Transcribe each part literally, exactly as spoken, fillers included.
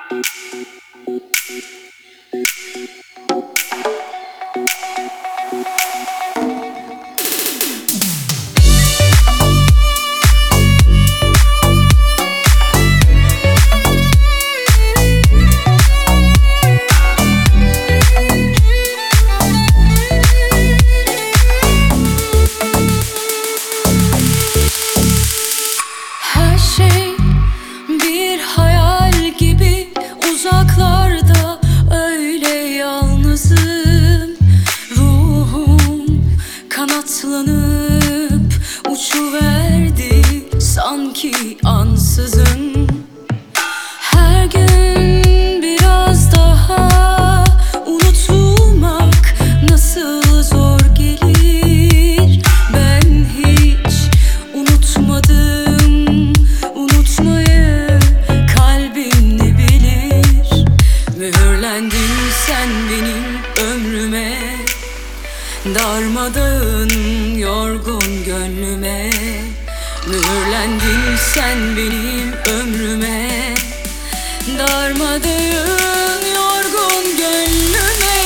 Uzaklarda öyle yalnızım. Ruhum kanatlanıp uçuverdi sanki ansızın. Her gün biraz daha unutulmak nasıl zor gelir. Ben hiç unutmadım unutmayı, kalbim ne bilir. Mühürlendin sen benim ömrüme, darmadağın yorgun gönlüme. Mühürlendin sen benim ömrüme, darmadağın yorgun gönlüme.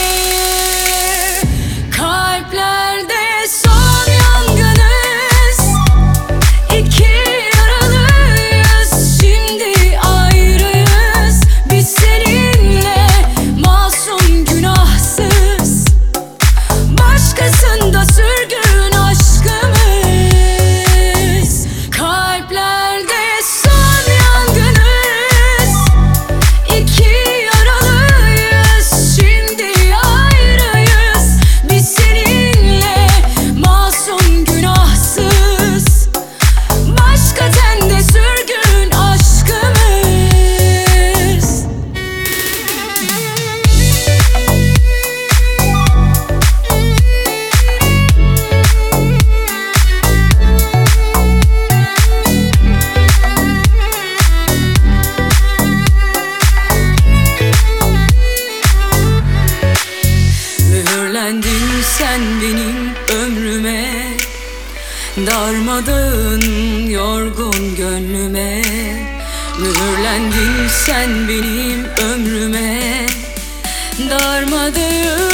Kalplerde son yangınız, iki yaralıyız, şimdi ayrıyız. Biz seninle masum günahsız, başkasında sürgün aşkımız. Kalplerde son yangınız, iki yaralıyız, şimdi ayrıyız. Biz seninle masum günahsız, başka tende sürgün aşkımız. Mühürlendin sen benim ömrüme, darmadağın yorgun gönlüme. Mühürlendin sen benim ömrüme, darmadağın